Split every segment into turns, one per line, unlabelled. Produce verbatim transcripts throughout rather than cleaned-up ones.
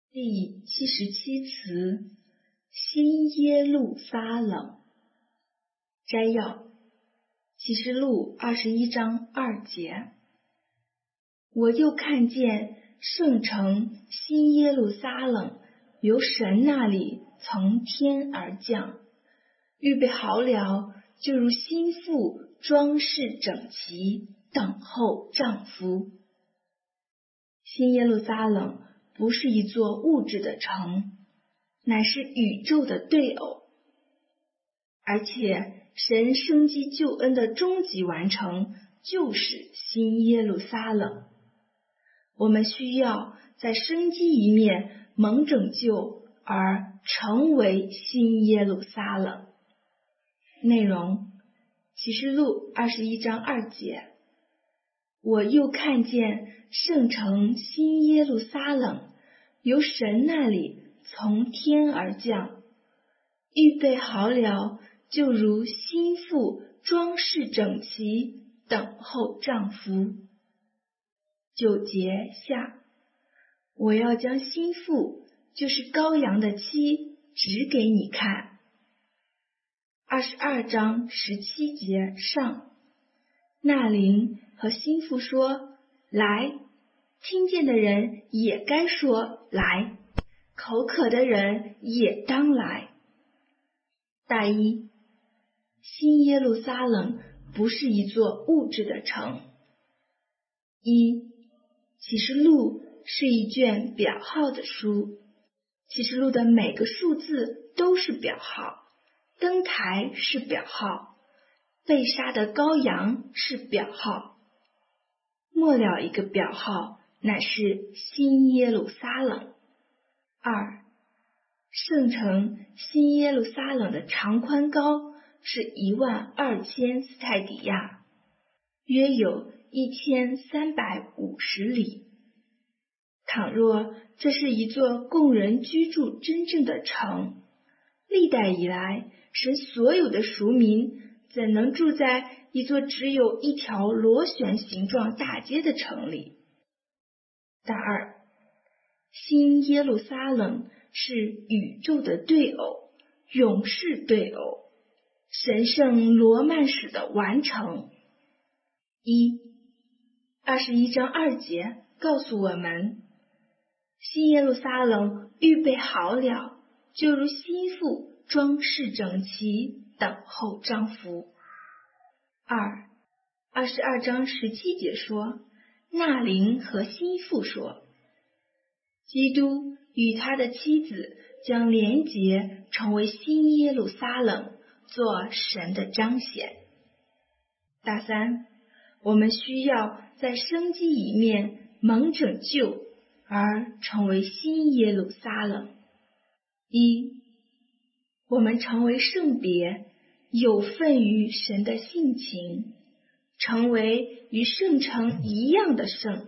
第七十七词，新耶路撒冷。摘要：启示录二十一章二节。我又看见圣城新耶路撒冷由神那里从天而降，预备好了，就如新妇装饰整齐，等候丈夫。新耶路撒冷不是一座物质的城，乃是宇宙的对偶，而且神生机救恩的终极完成就是新耶路撒冷。我们需要在生机一面蒙拯救而成为新耶路撒冷。内容：启示录二十一章二节。我又看见圣城新耶路撒冷由神那里从天而降，预备好了，就如新妇装饰整齐，等候丈夫。九节下，我要将新妇，就是羔羊的妻，指给你看。二十二章十七节上，那灵和新妇说：来，听见的人也该说来，口渴的人也当来。大一，新耶路撒冷不是一座物质的城。一，启示录是一卷表号的书，启示录的每个数字都是表号，灯台是表号，被杀的羔羊是表号，末了一个表号乃是新耶路撒冷。二，圣城新耶路撒冷的长宽高是一万二千斯泰底亚，约有一千三百五十里。倘若这是一座供人居住真正的城，历代以来，神所有的赎民怎能住在一座只有一条螺旋形状大街的城里？大二，新耶路撒冷是宇宙的对偶，永世对偶，神圣罗曼史的完成。一，二十一章二节告诉我们，新耶路撒冷预备好了，就如新妇装饰整齐，等候丈夫。二，二十二章十七节说，那灵和新妇说，基督与他的妻子将连结成为新耶路撒冷，做神的彰显。大三，我们需要在生机一面蒙拯救而成为新耶路撒冷。一，我们成为圣别，有份于神的性情，成为与圣城一样的圣。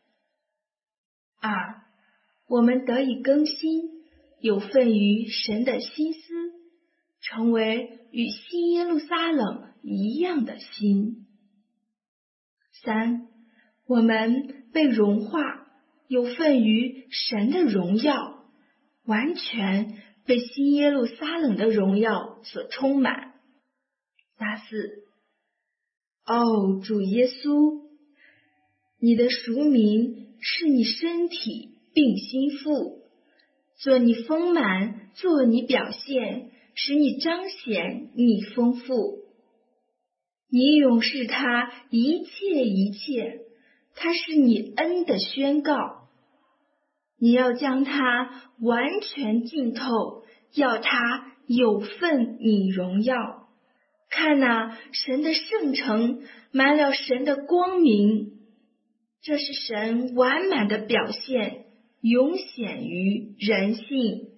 二，我们得以更新，有份于神的心思，成为与新耶路撒冷一样的心。三，我们被融化，有份于神的荣耀，完全被新耶路撒冷的荣耀所充满。大四，哦，主耶稣，你的赎民是你身体并心腹，做你丰满，做你表现，使你彰显你丰富。你永视他一切一切，他是你恩的宣告。你要将他完全浸透，要他有份你荣耀。看哪，神的圣城满了神的光明，这是神完满的表现，永显于人性。